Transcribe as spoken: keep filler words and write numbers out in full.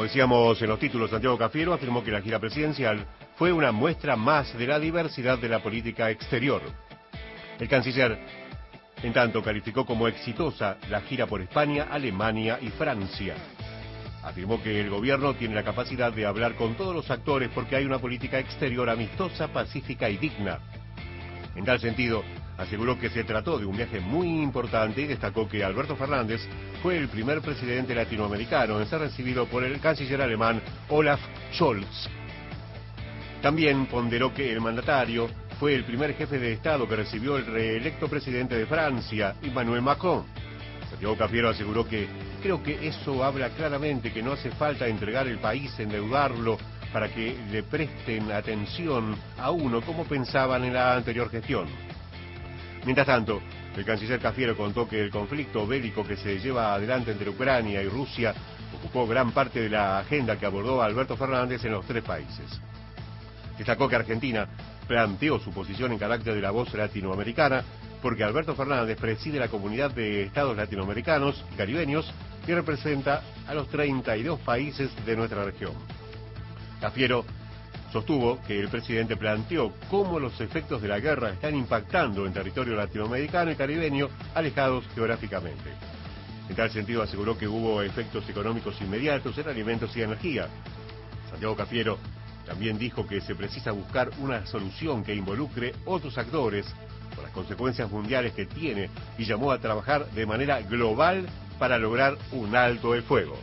decíamos en los títulos, Santiago Cafiero afirmó que la gira presidencial fue una muestra más de la diversidad de la política exterior. El canciller, en tanto, calificó como exitosa la gira por España, Alemania y Francia. Afirmó que el gobierno tiene la capacidad de hablar con todos los actores porque hay una política exterior amistosa, pacífica y digna. En tal sentido, aseguró que se trató de un viaje muy importante y destacó que Alberto Fernández fue el primer presidente latinoamericano en ser recibido por el canciller alemán Olaf Scholz. También ponderó que el mandatario fue el primer jefe de Estado que recibió el reelecto presidente de Francia, Emmanuel Macron. Santiago Cafiero aseguró que creo que eso habla claramente que no hace falta entregar el país, endeudarlo, para que le presten atención a uno como pensaban en la anterior gestión. Mientras tanto, el canciller Cafiero contó que el conflicto bélico que se lleva adelante entre Ucrania y Rusia ocupó gran parte de la agenda que abordó Alberto Fernández en los tres países. Destacó que Argentina planteó su posición en carácter de la voz latinoamericana porque Alberto Fernández preside la comunidad de estados latinoamericanos y caribeños y representa a los treinta y dos países de nuestra región. Cafiero sostuvo que el presidente planteó cómo los efectos de la guerra están impactando en territorio latinoamericano y caribeño alejados geográficamente. En tal sentido aseguró que hubo efectos económicos inmediatos en alimentos y energía. Santiago Cafiero también dijo que se precisa buscar una solución que involucre otros actores por las consecuencias mundiales que tiene y llamó a trabajar de manera global para lograr un alto el fuego.